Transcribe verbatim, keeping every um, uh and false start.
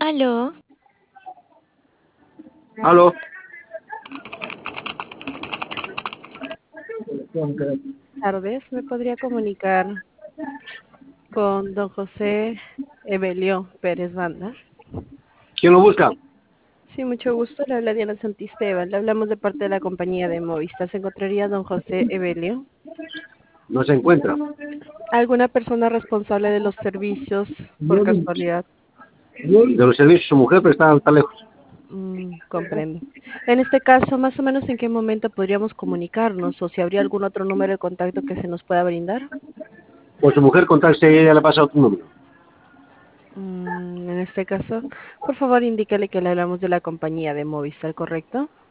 Aló, Aló. Tardes, ¿me podría comunicar con don José Evelio Pérez Banda? ¿Quién lo busca? Sí, mucho gusto, le habla Diana Santisteban, le hablamos de parte de la compañía de Movistar. ¿Se encontraría don José Evelio? No se encuentra. ¿Alguna persona responsable de los servicios, por casualidad? De los servicios su mujer, pero está, está lejos. Mm, comprendo. En este caso, más o menos en qué momento podríamos comunicarnos o si habría algún otro número de contacto que se nos pueda brindar. Pues su mujer contacte y ella le ha pasado tu número. Mm, en este caso, por favor indícale que le hablamos de la compañía de Movistar, ¿correcto?